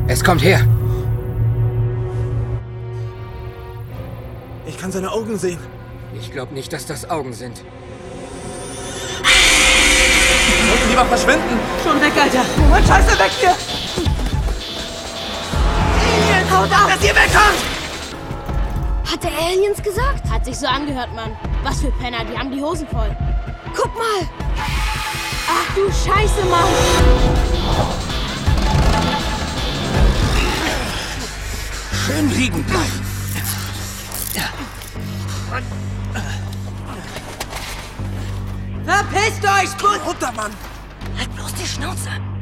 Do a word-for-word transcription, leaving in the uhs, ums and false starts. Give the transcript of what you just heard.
Es kommt her. Ich kann seine Augen sehen. Ich glaube nicht, dass das Augen sind. Wir sollten lieber verschwinden. Schon weg, Alter. Mann, Scheiße, weg hier. Aliens! Haut ab, dass ihr wegkommt! Hat er Aliens gesagt? Hat sich so angehört, Mann. Was für Penner, die haben die Hosen voll. Guck mal. Ach du Scheiße, Mann. Schön liegen bleiben. Verpisst euch, Bus! Runter, Mann! Halt bloß die Schnauze.